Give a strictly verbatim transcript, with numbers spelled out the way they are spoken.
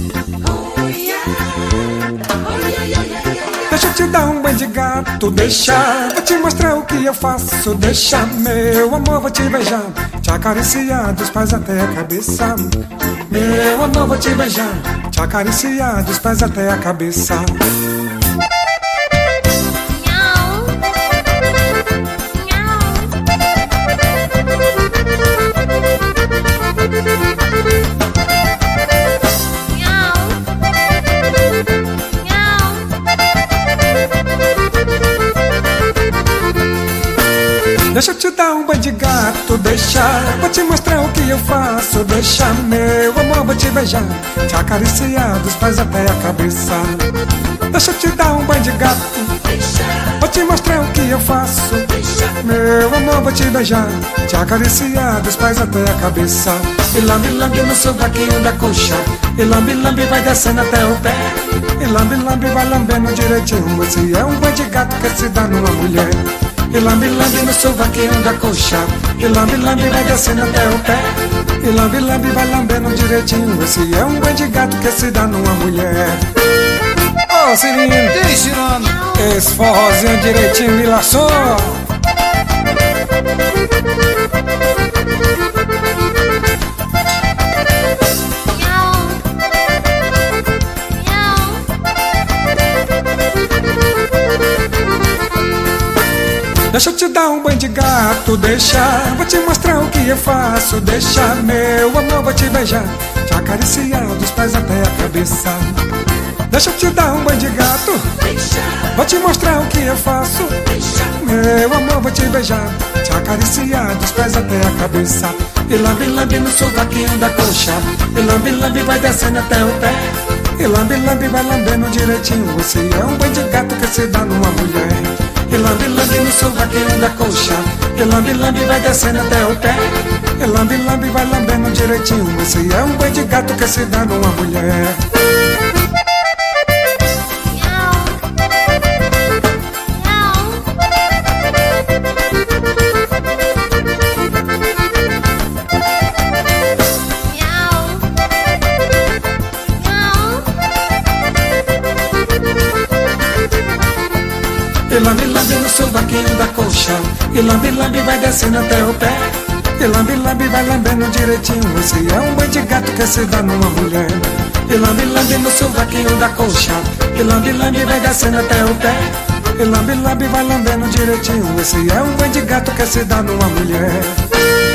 Deixa eu te dar um banho de gato, deixa. Vou te mostrar o que eu faço, deixa. Meu amor, vou te beijar, te acariciar dos pés até a cabeça. Meu amor, vou te beijar, te acariciar dos pés até a cabeça. Deixa eu te dar um banho de gato, deixa. Vou te mostrar o que eu faço, deixa. Meu amor, vou te beijar, te acariciar dos pés até a cabeça. Deixa eu te dar um banho de gato, deixa. Vou te mostrar o que eu faço, deixa. Meu amor, vou te beijar, te acariciar dos pés até a cabeça. E lambe, lambe no sovaquinho da coxa. E lambe, lambe vai descendo até o pé. E lambe, lambe vai lambendo direitinho. Esse é um banho de gato que se dá numa mulher. E lambe, lambe no sovaquinho da coxa. E lambe, lambe vai descendo até o pé. E lambe, lambe vai lambendo direitinho. Esse é um banho de gato que se dá numa mulher. Ô, oh, Cirino, ei, Cirano, esse forrozinho direitinho me laçou. Deixa eu te dar um banho de gato, deixa. Vou te mostrar o que eu faço, deixa. Meu amor, vou te beijar, te acariciar dos pés até a cabeça. Deixa eu te dar um banho de gato, deixa. Vou te mostrar o que eu faço, deixa. Meu amor, vou te beijar, te acariciar dos pés até a cabeça. E lambe, lambe no sovaquinho da coxa. E lambe, lambe vai descendo até o pé. E lambe, lambe vai lambendo direitinho. Esse é um banho de gato que se dá numa mulher. E lambe, lambe no sovaquinho da coxa. E lambe, lambe vai descendo até o pé. E lambe, lambe vai lambendo direitinho. Esse é um banho de gato que se dá numa mulher. E lambe, lambe no sovaquinho da coxa. E lambe, lambe vai descendo até o pé. E lambe, lambe vai lambendo direitinho. Esse é um banho de gato que se dá numa mulher. E lambe, lambe no sovaquinho da coxa. E lambe, lambe vai descendo até o pé. E lambe, lambe vai lambendo direitinho. Esse é um banho de gato que se dá numa mulher.